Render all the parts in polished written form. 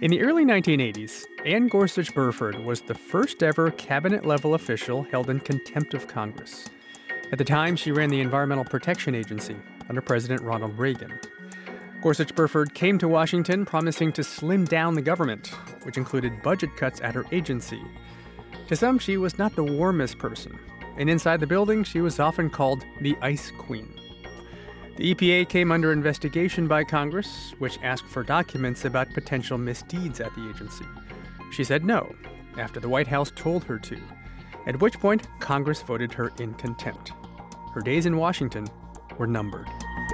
In the early 1980s, Ann Gorsuch Burford was the first ever cabinet-level official held in contempt of Congress. At the time, she ran the Environmental Protection Agency under President Ronald Reagan. Gorsuch Burford came to Washington promising to slim down the government, which included budget cuts at her agency. To some, she was not the warmest person, and inside the building, she was often called the Ice Queen. The EPA came under investigation by Congress, which asked for documents about potential misdeeds at the agency. She said no, after the White House told her to, at which point Congress voted her in contempt. Her days in Washington were numbered.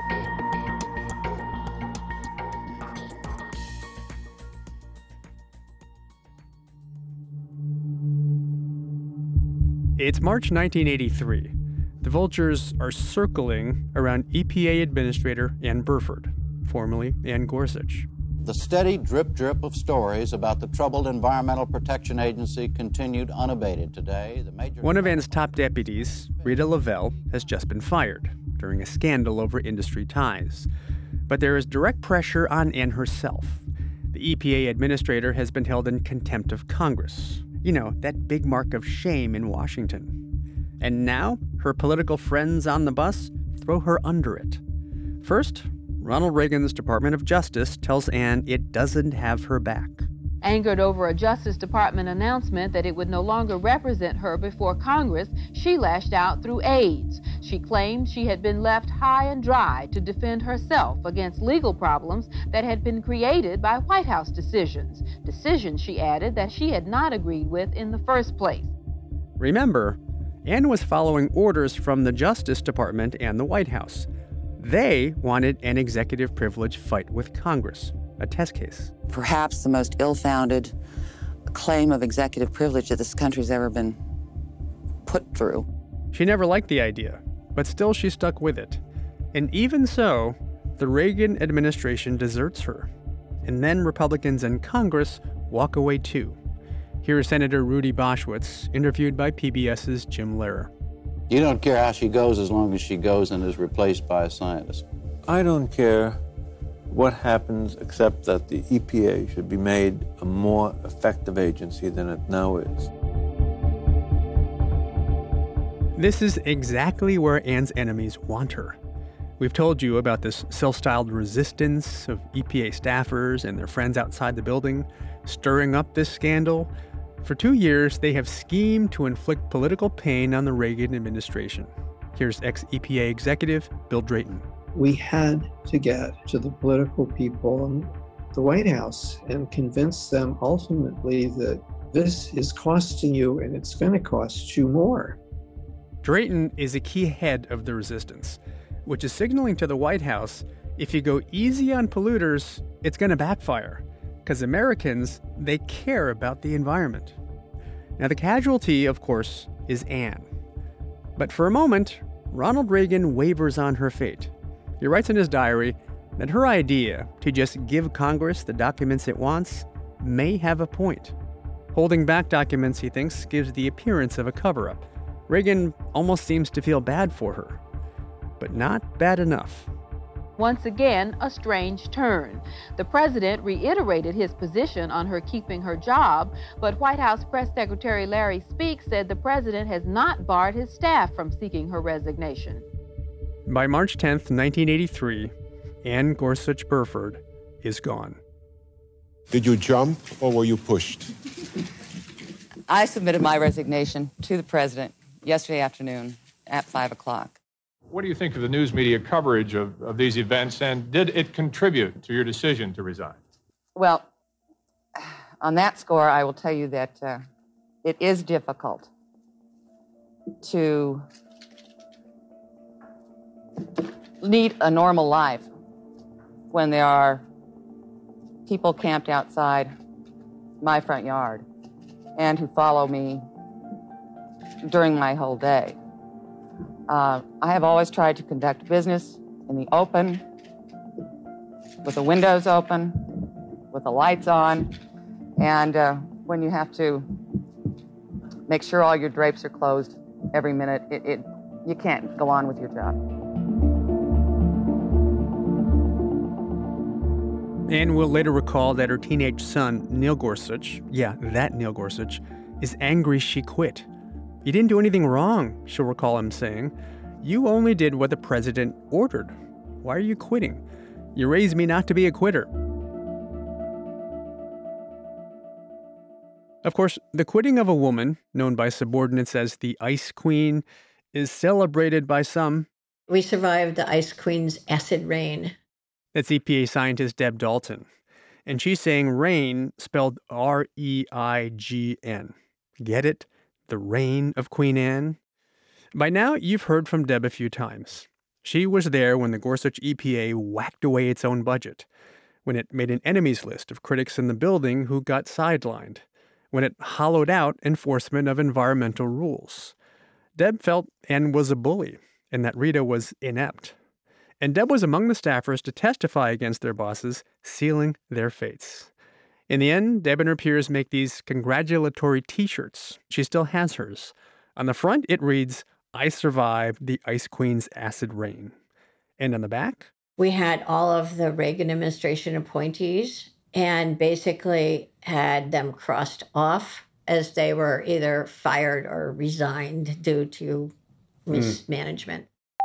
It's March 1983. The vultures are circling around EPA Administrator Ann Burford, formerly Ann Gorsuch. The steady drip of stories about the troubled Environmental Protection Agency continued unabated today. One of Ann's top deputies, Rita Lavelle, has just been fired during a scandal over industry ties. But there is direct pressure on Ann herself. The EPA Administrator has been held in contempt of Congress. You know, that big mark of shame in Washington. And now, her political friends on the bus throw her under it. First, Ronald Reagan's Department of Justice tells Ann it doesn't have her back. Angered over a Justice Department announcement that it would no longer represent her before Congress, she lashed out through aides. She claimed she had been left high and dry to defend herself against legal problems that had been created by White House decisions. Decisions, she added, that she had not agreed with in the first place. Remember, Ann was following orders from the Justice Department and the White House. They wanted an executive privilege fight with Congress, a test case. Perhaps the most ill-founded claim of executive privilege that this country's ever been put through. She never liked the idea, but still she stuck with it. And even so, the Reagan administration deserts her. And then Republicans in Congress walk away too. Here is Senator Rudy Boschwitz, interviewed by PBS's Jim Lehrer. You don't care how she goes as long as she goes and is replaced by a scientist. I don't care what happens except that the EPA should be made a more effective agency than it now is. This is exactly where Ann's enemies want her. We've told you about this self-styled resistance of EPA staffers and their friends outside the building, stirring up this scandal. For 2 years, they have schemed to inflict political pain on the Reagan administration. Here's ex-EPA executive Bill Drayton. We had to get to the political people in the White House and convince them ultimately that this is costing you and it's going to cost you more. Drayton is a key head of the resistance, which is signaling to the White House, if you go easy on polluters, it's going to backfire. Because Americans, they care about the environment. Now, the casualty, of course, is Ann. But for a moment, Ronald Reagan wavers on her fate. He writes in his diary that her idea to just give Congress the documents it wants may have a point. Holding back documents, he thinks, gives the appearance of a cover-up. Reagan almost seems to feel bad for her, but not bad enough. Once again, a strange turn. The president reiterated his position on her keeping her job, but White House Press Secretary Larry Speake said the president has not barred his staff from seeking her resignation. By March 10th, 1983, Ann Gorsuch Burford is gone. Did you jump or were you pushed? I submitted my resignation to the president yesterday afternoon at 5 o'clock. What do you think of the news media coverage of these events, and did it contribute to your decision to resign? Well, on that score, I will tell you that it is difficult to lead a normal life when there are people camped outside my front yard and who follow me during my whole day. I have always tried to conduct business in the open, with the windows open, with the lights on, and when you have to make sure all your drapes are closed every minute, you can't go on with your job. Anne will later recall that her teenage son, Neil Gorsuch, yeah, that Neil Gorsuch, is angry she quit. "You didn't do anything wrong," she'll recall him saying. "You only did what the president ordered. Why are you quitting? You raised me not to be a quitter." Of course, the quitting of a woman, known by subordinates as the Ice Queen, is celebrated by some. We survived the Ice Queen's acid rain. That's EPA scientist Deb Dalton. And she's saying rain spelled R-E-I-G-N. Get it? The reign of Queen Anne? By now, you've heard from Deb a few times. She was there when the Gorsuch EPA whacked away its own budget, when it made an enemies list of critics in the building who got sidelined, when it hollowed out enforcement of environmental rules. Deb felt Anne was a bully and that Rita was inept. And Deb was among the staffers to testify against their bosses, sealing their fates. In the end, Deb and her peers make these congratulatory T-shirts. She still has hers. On the front, it reads, "I survived the Ice Queen's acid rain." And on the back? We had all of the Reagan administration appointees and basically had them crossed off as they were either fired or resigned due to mismanagement.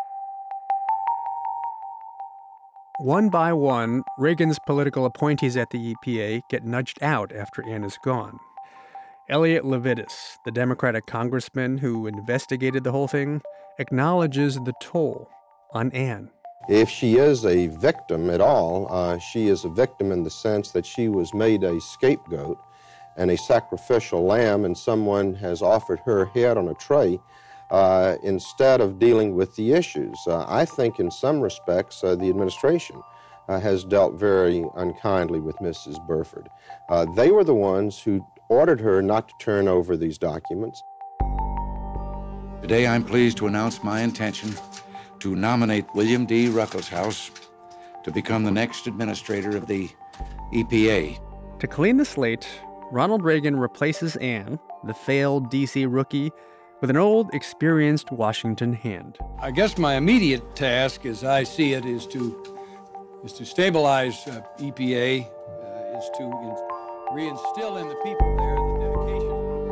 One by one, Reagan's political appointees at the EPA get nudged out after Anne is gone. Elliot Levitas, the Democratic congressman who investigated the whole thing, acknowledges the toll on Anne. If she is a victim at all, she is a victim in the sense that she was made a scapegoat and a sacrificial lamb, and someone has offered her head on a tray instead of dealing with the issues. I think in some respects the administration has dealt very unkindly with Mrs. Burford. They were the ones who ordered her not to turn over these documents. Today I'm pleased to announce my intention to nominate William D. Ruckelshaus to become the next administrator of the EPA. To clean the slate, Ronald Reagan replaces Anne, the failed D.C. rookie, with an old, experienced Washington hand. I guess my immediate task, as I see it, is to stabilize EPA, is to reinstill in the people there the dedication.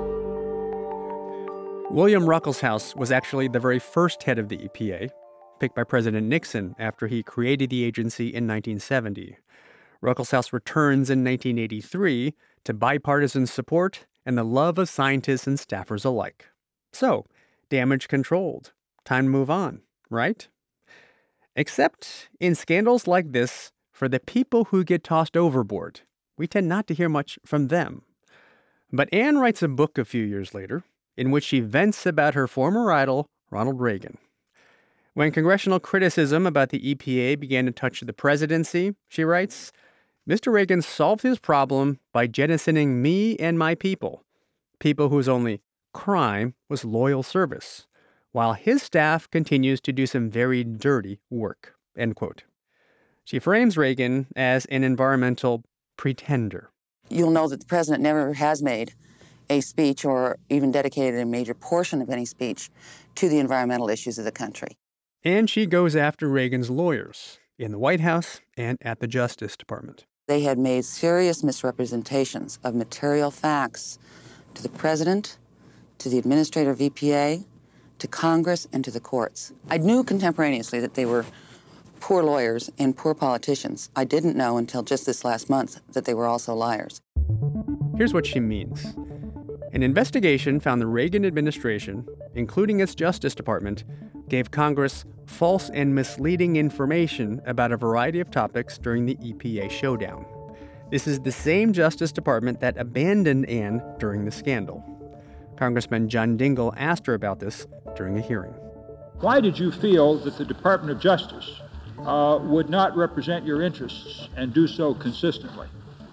William Ruckelshaus was actually the very first head of the EPA, picked by President Nixon after he created the agency in 1970. Ruckelshaus returns in 1983 to bipartisan support and the love of scientists and staffers alike. So, damage controlled. Time to move on, right? Except in scandals like this, for the people who get tossed overboard, we tend not to hear much from them. But Anne writes a book a few years later in which she vents about her former idol, Ronald Reagan. When congressional criticism about the EPA began to touch the presidency, she writes, "Mr. Reagan solved his problem by jettisoning me and my people whose only crime was loyal service, while his staff continues to do some very dirty work." End quote. She frames Reagan as an environmental pretender. You'll know that the president never has made a speech or even dedicated a major portion of any speech to the environmental issues of the country. And she goes after Reagan's lawyers in the White House and at the Justice Department. They had made serious misrepresentations of material facts to the president, to the administrator of EPA, to Congress, and to the courts. I knew contemporaneously that they were poor lawyers and poor politicians. I didn't know until just this last month that they were also liars. Here's what she means. An investigation found the Reagan administration, including its Justice Department, gave Congress false and misleading information about a variety of topics during the EPA showdown. This is the same Justice Department that abandoned Anne during the scandal. Congressman John Dingell asked her about this during a hearing. Why did you feel that the Department of Justice would not represent your interests and do so consistently?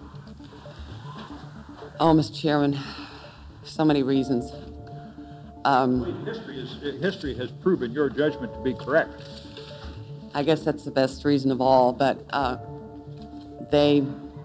Oh, Mr. Chairman, so many reasons. History has proven your judgment to be correct. I guess that's the best reason of all, but they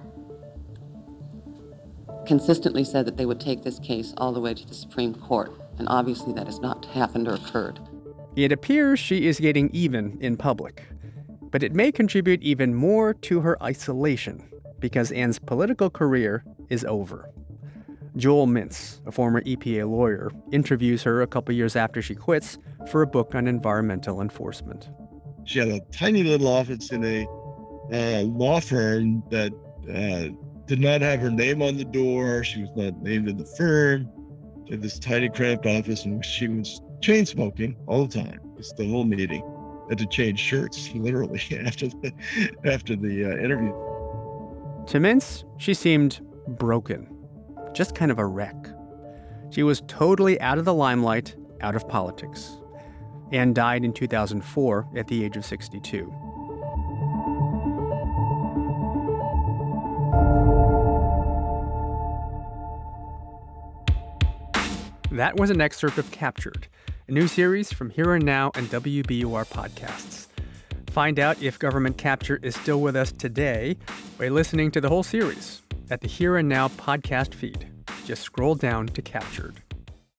consistently said that they would take this case all the way to the Supreme Court, and obviously that has not happened or occurred. It appears she is getting even in public, but it may contribute even more to her isolation because Ann's political career is over. Joel Mintz, a former EPA lawyer, interviews her a couple years after she quits for a book on environmental enforcement. She had a tiny little office in a law firm that did not have her name on the door. She was not named in the firm. She had this tiny cramped office in which she was chain smoking all the time. It's the whole meeting. Had to change shirts literally after the interview. To Mintz, she seemed broken, just kind of a wreck. She was totally out of the limelight, out of politics. Ann died in 2004 at the age of 62. That was an excerpt of Captured, a new series from Here and Now and WBUR podcasts. Find out if government capture is still with us today by listening to the whole series at the Here and Now podcast feed. Just scroll down to Captured.